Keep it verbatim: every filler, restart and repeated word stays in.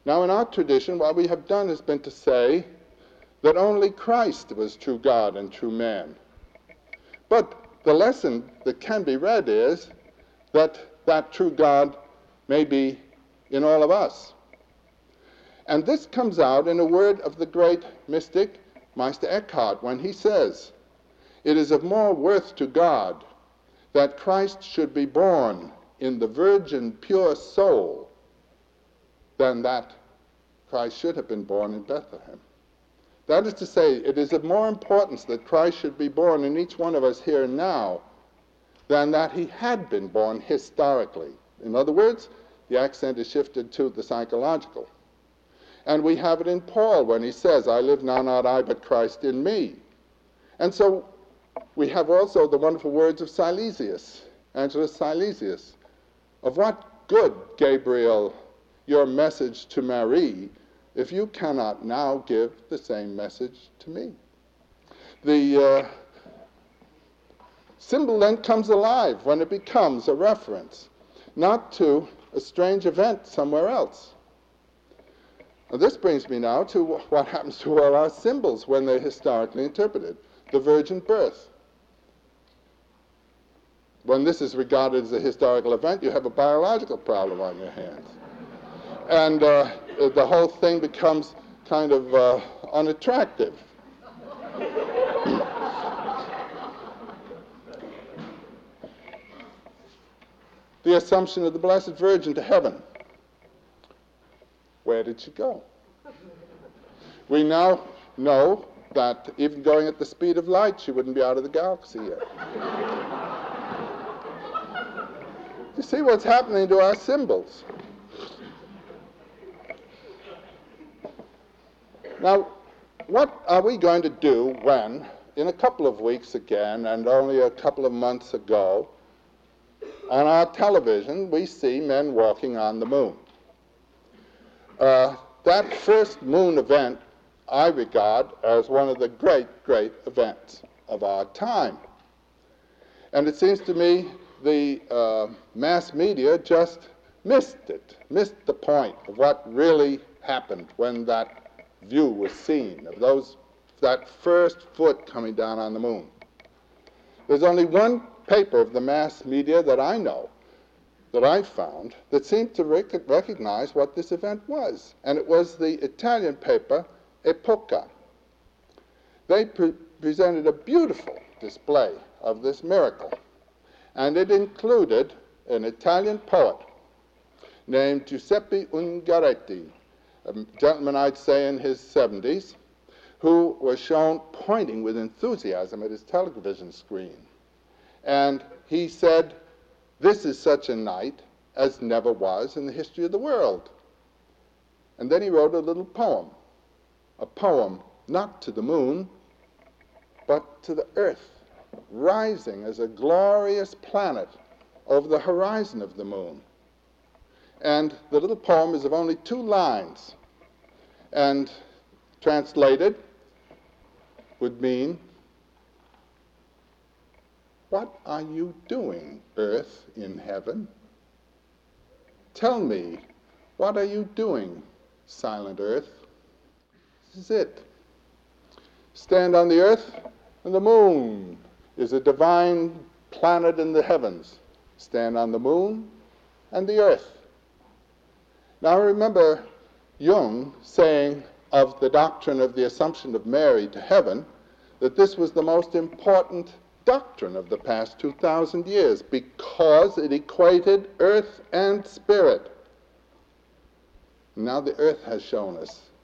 Now, in our tradition, what we have done has been to say that only Christ was true God and true man. But the lesson that can be read is that that true God may be in all of us. And this comes out in a word of the great mystic Meister Eckhart when he says, "It is of more worth to God that Christ should be born in the virgin pure soul than that Christ should have been born in Bethlehem." That is to say, it is of more importance that Christ should be born in each one of us here and now than that he had been born historically. In other words, the accent is shifted to the psychological. And we have it in Paul when he says, "I live now not I, but Christ in me." And so we have also the wonderful words of Silesius, Angelus Silesius. "Of what good, Gabriel, your message to Mary, if you cannot now give the same message to me?" The uh, symbol then comes alive when it becomes a reference, not to a strange event somewhere else. Now, this brings me now to what happens to all our symbols when they're historically interpreted. The virgin birth. When this is regarded as a historical event, you have a biological problem on your hands. And uh, the whole thing becomes kind of uh, unattractive. The Assumption of the Blessed Virgin to heaven. Where did she go? We now know that even going at the speed of light, she wouldn't be out of the galaxy yet. You see what's happening to our symbols. Now, what are we going to do when, in a couple of weeks again, and only a couple of months ago, on our television, we see men walking on the moon? Uh, that first moon event I regard as one of the great, great events of our time. And it seems to me the uh, mass media just missed it, missed the point of what really happened when that view was seen, of those, that first foot coming down on the moon. There's only one paper of the mass media that I know, that I found, that seemed to rec- recognize what this event was. And it was the Italian paper, Epoca. They pre- presented a beautiful display of this miracle. And it included an Italian poet named Giuseppe Ungaretti, a gentleman I'd say in his seventies, who was shown pointing with enthusiasm at his television screen. And he said, "This is such a night as never was in the history of the world." And then he wrote a little poem, a poem not to the moon, but to the earth, rising as a glorious planet over the horizon of the moon. And the little poem is of only two lines, and translated would mean, "What are you doing, earth in heaven? Tell me, what are you doing, silent earth?" This is it. Stand on the earth, and the moon is a divine planet in the heavens. Stand on the moon and the earth. Now remember Jung saying of the doctrine of the Assumption of Mary to heaven that this was the most important doctrine of the past two thousand years because it equated earth and spirit. Now the earth has shown us